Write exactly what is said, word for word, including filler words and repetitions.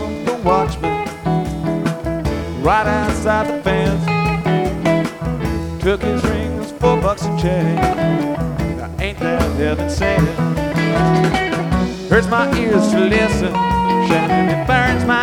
comes the watchman right outside the fence. Took his rings, four bucks a change. Now ain't that heaven sent? Hurts my ears to listen, and it burns my